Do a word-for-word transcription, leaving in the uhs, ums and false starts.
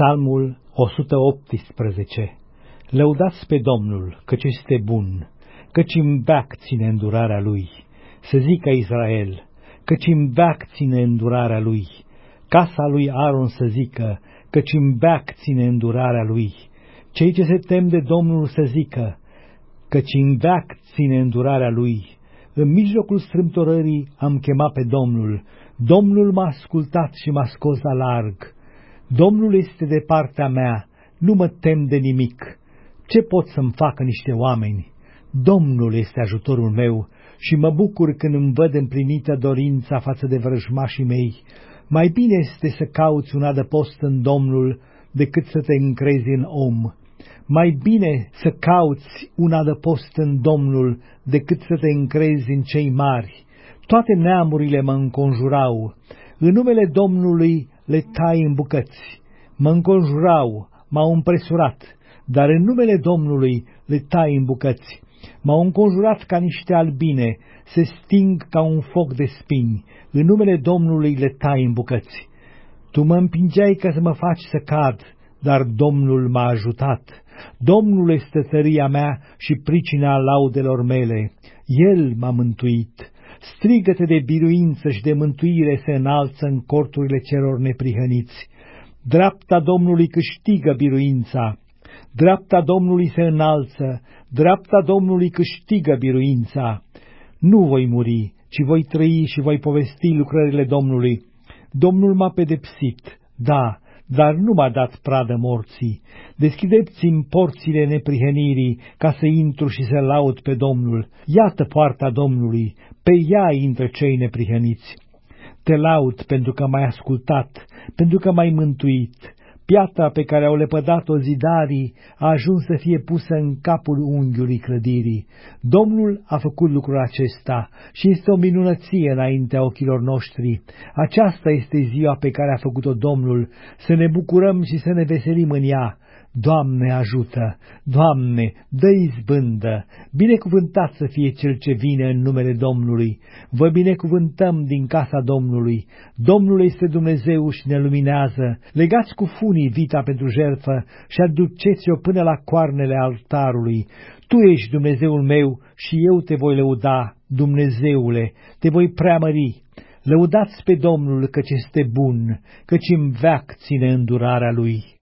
Psalmul o sută optsprezece. Lăudați pe Domnul, căci este bun, căci în veac ține îndurarea Lui. Să zică Israel, căci în veac ține îndurarea Lui. Casa lui Aron să zică, căci în veac ține îndurarea Lui. Cei ce se tem de Domnul să zică, căci în veac ține îndurarea Lui. În mijlocul strâmtorării am chemat pe Domnul, Domnul m-a ascultat și m-a scos la larg. Domnul este de partea mea, nu mă tem de nimic. Ce pot să-mi facă niște oameni? Domnul este ajutorul meu și mă bucur când îmi văd împlinită dorința față de vrăjmașii mei. Mai bine este să cauți un adăpost în Domnul decât să te încrezi în om. Mai bine să cauți un adăpost în Domnul decât să te încrezi în cei mari. Toate neamurile mă înconjurau, în numele Domnului le tai în bucăți. Mă înconjurau, m-au împresurat, dar în numele Domnului le tai în bucăți. M-au înconjurat ca niște albine, se sting ca un foc de spini, în numele Domnului le tai în bucăți. Tu mă împingeai ca să mă faci să cad, dar Domnul m-a ajutat. Domnul este tăria mea și pricina laudelor mele. El m-a mântuit. Strigăte de biruință și de mântuire se înalță în corturile celor neprihăniți. Dreapta Domnului câștigă biruința. Dreapta Domnului se înalță, dreapta Domnului câștigă biruința. Nu voi muri, ci voi trăi și voi povesti lucrările Domnului. Domnul m-a pedepsit, da, dar nu m-a dat pradă morții. Deschideți-mi porțile neprihănirii, ca să intru și să laud pe Domnul. Iată poarta Domnului, pe ea intră cei neprihăniți. Te laud pentru că m-ai ascultat, pentru că m-ai mântuit. Piatra pe care au lepădat-o zidarii a ajuns să fie pusă în capul unghiului clădirii. Domnul a făcut lucrul acesta și este o minunăție înaintea ochilor noștri. Aceasta este ziua pe care a făcut-o Domnul, să ne bucurăm și să ne veselim în ea. Doamne, ajută! Doamne, dă izbândă! Binecuvântat să fie cel ce vine în numele Domnului! Vă binecuvântăm din casa Domnului! Domnul este Dumnezeu și ne luminează! Legați cu funii vita pentru jertfă și aduceți-o până la coarnele altarului! Tu ești Dumnezeul meu și eu te voi lăuda, Dumnezeule, te voi preamări! Lăudați pe Domnul căci este bun, căci în veac ține îndurarea Lui!